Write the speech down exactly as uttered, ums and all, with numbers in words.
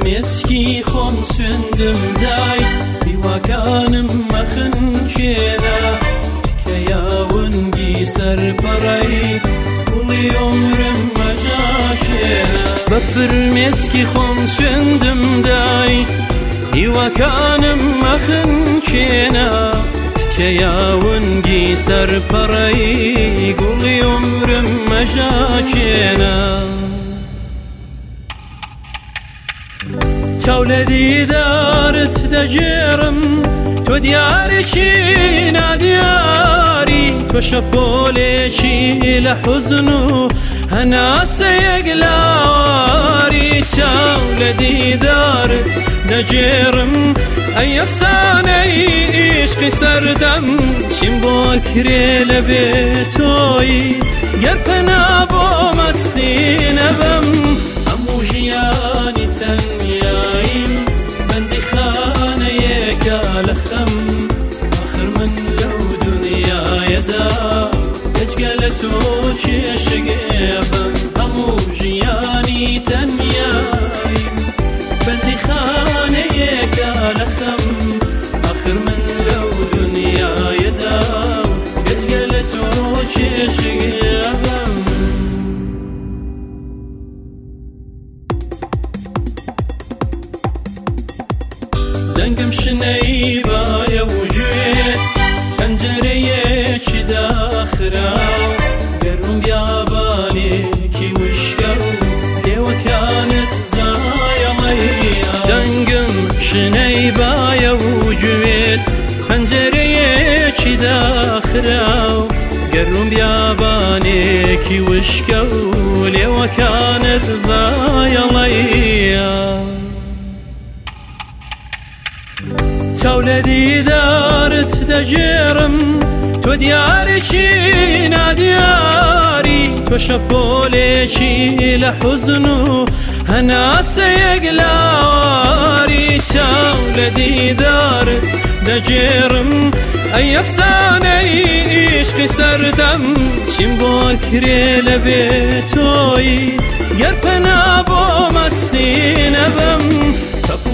فرمێسکی خۆم سوێندم دای هیواکانم مەخن کێنا تکە یاونگی سەرپەڕەی گوڵی عومرم مەژاشێنا بە فرمێسکی خۆم سوێندم دای هیواکانم مەخن کێنا تکە یاونگی سەرپەڕەی گوڵی عومرم مەژاشێنا چاو لە دیدارت دەژێڕم تۆ دیارێکی نادیاری تۆ شەپۆلێکی لە حوزن و هەناسەیەک لاواری چاو لە دیدارت دەژێڕم ئەی ئەفسانەی عیشقی سەردەم چیم بۆ کرێ لە بێتۆی گەر پەنا بۆ مەستی نەبەم هەموو ژیانی تەنیاییم بەندی خانەیەکە لە خەم ئاخر من لەو دونیایەدا هیچگە لە تۆ کێشەگێبم هەموو ژیانی تەنیاییم بەندی خانەیەکە لە خەم ئاخر من لەو دونیایەدا هیچگە لە تۆ کێشەگێبم دەنگم شنەی بایە و گوێ پەنجەرەیەکی داخراو گەروم بیابانێکی وشکە و لێوەکانت زایەڵەیە دەنگم شنەی بایە و گوێت پەنجەرەیەکی داخراو گەروم بیابانێکی وشکە و لێوەکانت زایەڵەیە چاو لە دیدارت دەژێڕم تۆ دیارێکی نادیاری تۆ شەپۆلێکی لە حوزن و هەناسەیەک لاواری چاو لە دیدارت دەژێڕم ئەی ئەفسانەی عیشقی سەردەم چیم بۆ کرێ لە بێتۆی گەر پەنا بۆ مەستی نەبەم